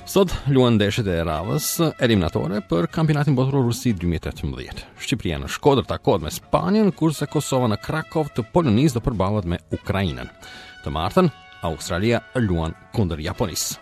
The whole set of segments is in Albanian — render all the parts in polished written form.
Sot luan ndeshjet e radhës eliminatore për kampionatin botror Rusi 2018. Shqipëria në Shkodër takohet me Spanjën, kurse Kosova në Krakov të Polonisë do përballet me Ukrainën. Të martën, Australia luan kundër Japonisë.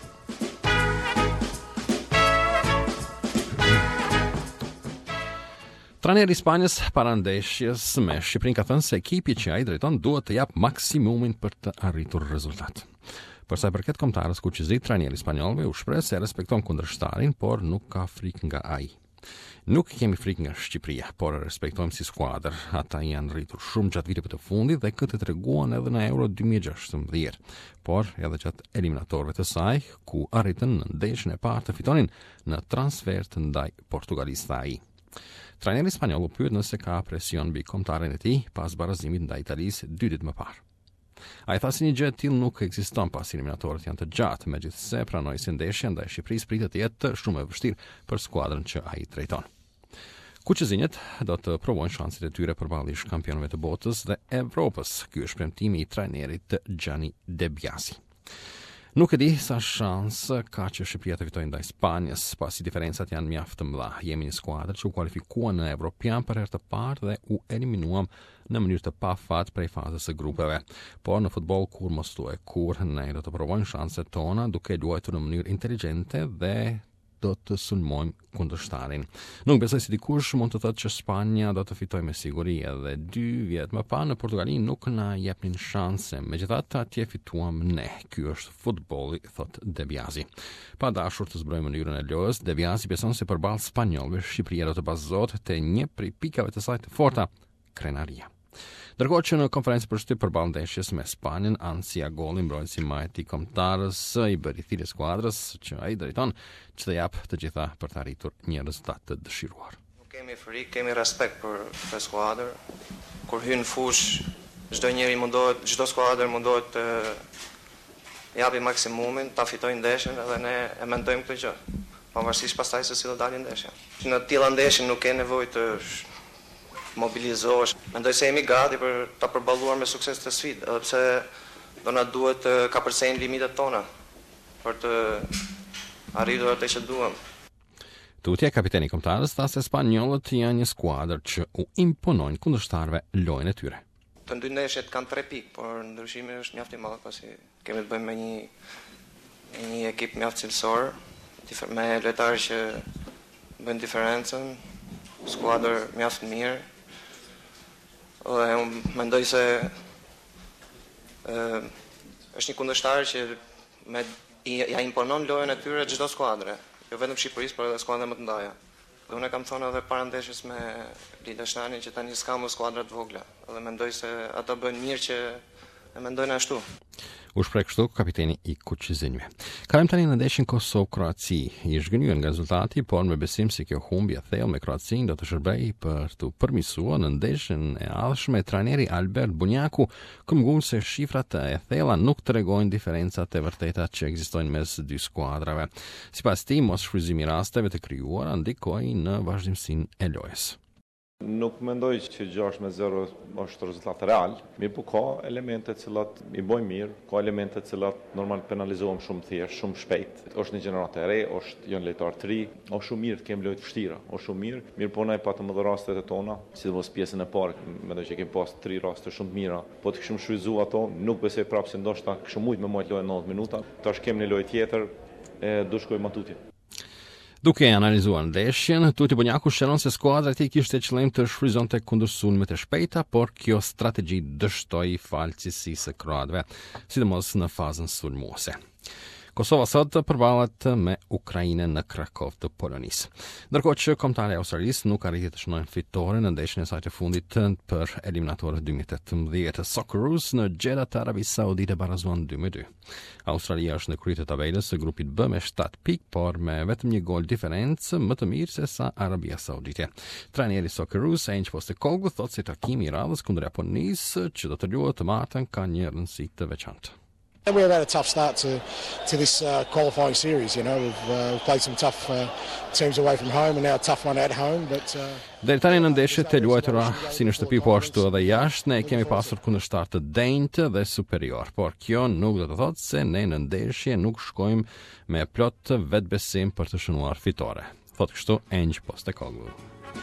Trajneri i Spanjës para ndeshjes me Shqipërinë ka thënë se ekipi që ai drejton duhet të jap maksimumin për të arritur rezultat. Për sa i përket kombëtarës Kuqizit, trajneri spanjollëve u shpreh se respekton kundërshtarin, por nuk ka frikë nga ai. Nuk kemi frikë nga Shqipëria, por e respektojmë si skuadër. Ata janë rritur shumë gjatë viteve të fundit dhe këtë treguan edhe në Euro 2016, por edhe gjatë eliminatorëve të saj, ku arritën në ndeshjen e parë të fitonin në transfer të ndaj Portugalisë tha ai. Trajneri spanjoll u pyet nëse ka presion mbi kombëtarin e tij pas barazimit ndaj Italisë 2 ditë më parë. Ai tha se një gjë e tillë nuk ekziston pas eliminatorët janë të gjatë, megjithse pranoi se ndeshja ndaj Shqipërisë pritet të jetë shumë e vështirë për skuadrën që ai drejton. Kuqëzinjët do të provojnë shanset e tyre përballë ish kampionëve të botës dhe Evropës. Ky është premtimi i trajnerit Gianni De Biasi. Nuk e di sa shans ka që Shqipëria të fitojë ndaj Spanjës, pasi diferencat janë mjaft të mëdha. Jemi një skuadër që u kualifikuan në Evropian për herë të parë dhe u eliminuam në mënyrë të pafat prej fazës së grupeve. Por në futboll kur mos thuaj kur, ne do të provojmë shanset tona duke luajtur në mënyrë inteligjente dhe do të sulmojmë kundërshtarin. Nuk besoj se dikush mund të thotë që Spanja do të fitojë me siguri, edhe 2 vjet më parë në Portugali nuk na jepnin shanse, megjithatë atje fituam ne. Ky është futbolli, thot De Biasi. Pa dashur të zbrojmë mënyrën e lojës, De Biasi beson se përballë spanjollëve Shqipëria do të bazohet te një prej pikave të saj të forta, krenaria. Ndërkohë që në konferencë për shtyp përballë ndeshjes me Spanjën, Ansia Golli, mbrojtësi majt i kombëtarës i bëri thirrje skuadrës që ai drejton që të jap të gjitha për të arritur një rezultat të dëshiruar. Nuk kemi frikë, kemi respekt për skuadrën. Kur hyn fush, çdo skuadër mundohet të japi maksimumin, ta fitojë ndeshjen dhe ne e mendojmë këtë gjë. Pavarësisht pastaj se si do dalë ndeshja. Në të tilla ndeshje nuk ke nevojë të mobilizohesh. Mendoj se jemi gati për ta përballuar me sukses të sfidë, edhe pse do na duhet të kapërcejmë limitet tona për të arritur atë që duam. Tutje kapiteni i kombëtarës tha se spanjollët janë një skuadër që u imponojnë kundërshtarëve lojën e tyre. Të dy ndeshjet kanë 3 pikë, por ndryshimi është mjaft i madh pasi kemi të bëjmë me një ekip mjaft cilësor, me lojtarë që bëjnë diferencën, skuadër mjaft mirë. Dhe unë mendoj se është një kundërshtar që ja imponon lojën e tyre çdo skuadre, jo vetëm Shqipërisë, por edhe skuadra më të mëdha. Dhe unë kam thënë edhe para ndeshjes me Lidashtanin që tani s'ka më skuadra të vogla, dhe mendoj se ata bëjnë mirë që e mendojnë ashtu. U shpreh kështu kapiteni i Kuqëzinjve. Kalojmë tani në ndeshjen Kosovë-Kroaci. I zhgënjur nga rezultati, por me besim se kjo humbje e thellë me Kroacinë do të shërbejë për të përmirësuar në ndeshjen e ardhshme trajneri Albert Bunjaku, këmbgul se shifrat e thella nuk tregojnë diferencat e vërteta që ekzistojnë mes dy skuadrave. Sipas tij, mos shfrytëzimi i rasteve të krijuara ndikoi në vazhdimsinë e lojës. Nuk mendoj që 6-0 është rezultat real, mirë po ka elemente të cilat i bojnë mirë, ka elemente të cilat normal penalizohem shumë thjesht, shumë shpejt. Është një gjenerat e re, janë lojtarë të ri, është shumë mirë të kemi lojtë vështira, është shumë mirë po ne patëm edhe rastet e tona, sidomos pjesën e parë, mendoj që kemi pas 3 raste shumë të mira, po të kishim shfrytzuar ato, nuk besoj prapë se ndoshta kishim mujt me lojë 90 minuta. Tash kemi një lojë tjetër, do shkojmë atutje. Duke analizuar ndeshjen, Tuti Bunjaku shënon se skuadra e tij kishte qëllim të shfrytëzonte kundërsulmet e shpejta, por kjo strategji dështoi falësisë së kroatëve, sidomos në fazën sulmuese. Kosova sot përballet me Ukrainën në Krakov të Polonisë. Ndërkohë që kombëtarët e Australisë nuk arriti të shënojnë fitore në ndeshjen e saj të fundit për eliminatorët 2018, Socceroos në Jeddah të Arabisë Saudite barazuan 2-2. Australia është në krye të tabelës së grupit B me 7 pikë, por me vetëm një gol diferencë më të mirë se sa Arabia Saudite. Trajneri Socceroos, Ange Postecoglou, thotë se takimi i radhës kundër Japonisë që do të luhet të martën ka një rëndësi të veçantë. We've had a tough start to this qualifying series. We've played some tough teams away from home and now a tough one at home. Dėl tani nëndeshje të luajtura si në shtëpi po ashtu edhe jashtë, ne kemi pasur kundërshtar të denjtë dhe superior, por kjo nuk do të thotë se ne në ndeshje nuk shkojmë me plot vetbesim për të shënuar fitore. Thotë kështu Engjë Postecoglou.